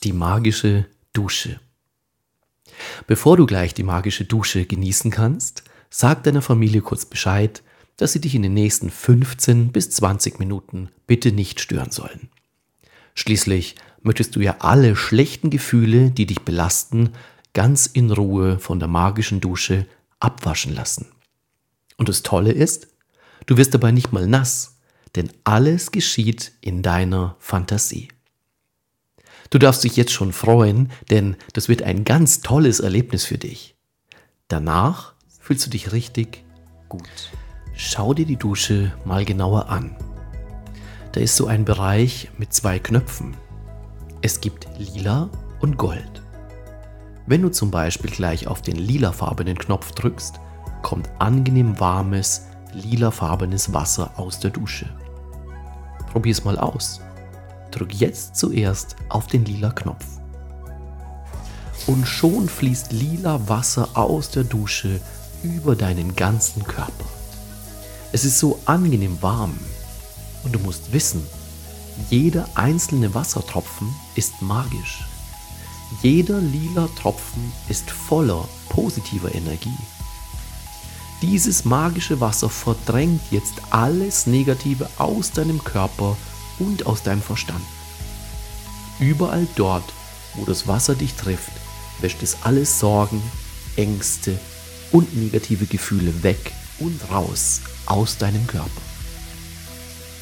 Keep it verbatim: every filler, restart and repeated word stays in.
Die magische Dusche. Bevor du gleich die magische Dusche genießen kannst, sag deiner Familie kurz Bescheid, dass sie dich in den nächsten fünfzehn bis zwanzig Minuten bitte nicht stören sollen. Schließlich möchtest du ja alle schlechten Gefühle, die dich belasten, ganz in Ruhe von der magischen Dusche abwaschen lassen. Und das Tolle ist, du wirst dabei nicht mal nass, denn alles geschieht in deiner Fantasie. Du darfst dich jetzt schon freuen, denn das wird ein ganz tolles Erlebnis für dich. Danach fühlst du dich richtig gut. Schau dir die Dusche mal genauer an. Da ist so ein Bereich mit zwei Knöpfen. Es gibt lila und gold. Wenn du zum Beispiel gleich auf den lilafarbenen Knopf drückst, kommt angenehm warmes, lilafarbenes Wasser aus der Dusche. Probier es mal aus. Drück jetzt zuerst auf den lila Knopf. Und schon fließt lila Wasser aus der Dusche über deinen ganzen Körper. Es ist so angenehm warm. Und du musst wissen, jeder einzelne Wassertropfen ist magisch. Jeder lila Tropfen ist voller positiver Energie. Dieses magische Wasser verdrängt jetzt alles Negative aus deinem Körper und aus deinem Verstand. Überall dort, wo das Wasser dich trifft, wäscht es alle Sorgen, Ängste und negative Gefühle weg und raus aus deinem Körper.